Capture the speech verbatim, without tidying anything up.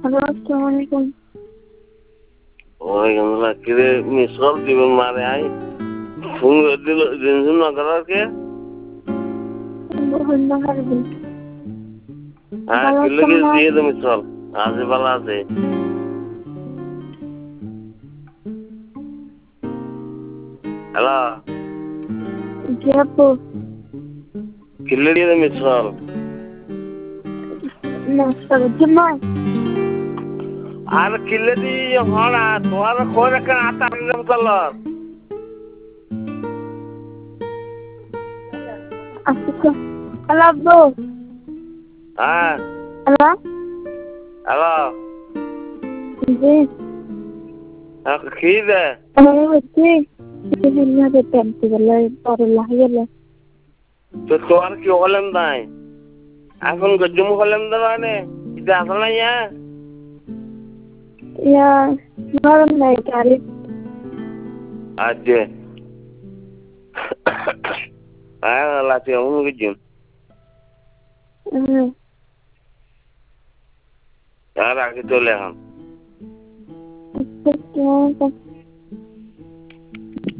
আসসালামু আলাইকুম। ওয়ালাইকুম আসসালাম। কিরে মিস কল দিবেন মারে আই ফোন দিল দিন না করার কে বন্ধ করবি। হ্যাঁ ভালো কিলে আছেন কি না? দিয়ে দে মিস কল আছে ভালো আছে হ্যালো জি আপু। কিলে দিয়ে দে মিস কল নাস্তা করছেন না? আর কিলে দি হনা তোমার খোঁজ একটা আতা নিলাম কলর আচ্ছা। হ্যালো আব্বু। হ্যাঁ হ্যালো। হ্যালো জি। কি দে আমি হচ্ছি বিভিন্ন টেন্টি গেলে পরলা হয়ে গেলে তো তোমার কি হলেন নাই এখন গজুম হলেন দানে এটা আসলে ইয়া ইয়া নরম নাই গাড়ি। আজে হ্যাঁ লাতি আমি গজুম হুম। আর আগে চলে এখন আচ্ছা।